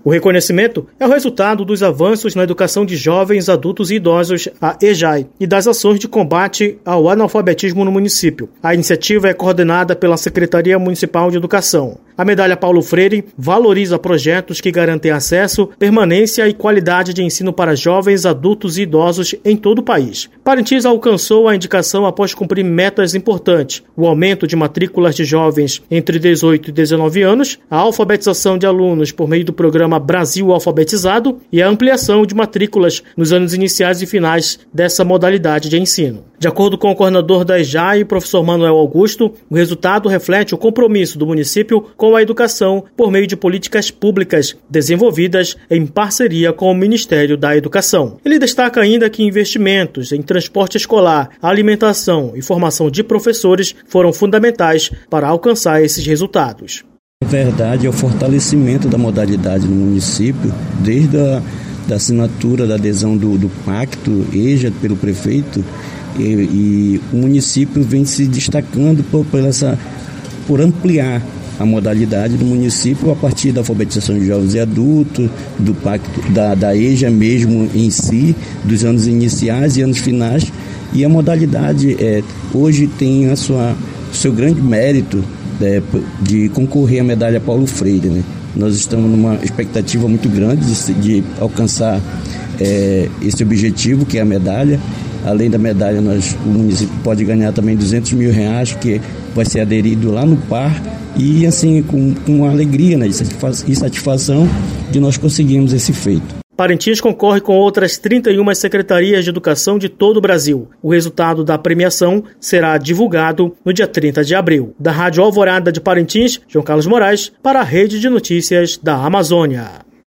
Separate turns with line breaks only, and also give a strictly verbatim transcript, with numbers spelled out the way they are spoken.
O reconhecimento é o resultado dos avanços na educação de jovens, adultos e idosos, a E J A I, e das ações de combate ao analfabetismo no município. A iniciativa é coordenada pela Secretaria Municipal de Educação. A medalha Paulo Freire valoriza projetos que garantem acesso, permanência e qualidade de ensino para jovens, adultos e idosos em todo o país. Parintins alcançou a indicação após cumprir metas importantes: o aumento de matrículas de jovens entre dezoito e dezenove anos, a alfabetização de alunos por meio do programa Brasil Alfabetizado e a ampliação de matrículas nos anos iniciais e finais dessa modalidade de ensino. De acordo com o coordenador da E J A I, professor Manuel Augusto, o resultado reflete o compromisso do município com a educação por meio de políticas públicas desenvolvidas em parceria com o Ministério da Educação. Ele destaca ainda que investimentos em transporte escolar, alimentação e formação de professores foram fundamentais para alcançar esses resultados.
Na verdade, é o fortalecimento da modalidade no município, desde a da assinatura, da adesão do, do pacto E J A pelo prefeito, e, e o município vem se destacando por, por, essa, por ampliar a modalidade do município a partir da alfabetização de jovens e adultos, do pacto da, da E J A mesmo em si, dos anos iniciais e anos finais, e a modalidade é, hoje tem a sua, o seu grande mérito é, de concorrer à medalha Paulo Freire, né? Nós estamos numa expectativa muito grande de, de alcançar é, esse objetivo, que é a medalha. Além da medalha, nós, o município pode ganhar também duzentos mil reais, que vai ser aderido lá no P A R, e assim, com, com alegria, né, e satisfação de nós conseguirmos esse feito.
Parintins concorre com outras trinta e uma secretarias de educação de todo o Brasil. O resultado da premiação será divulgado no dia trinta de abril. Da Rádio Alvorada de Parintins, João Carlos Moraes, para a Rede de Notícias da Amazônia.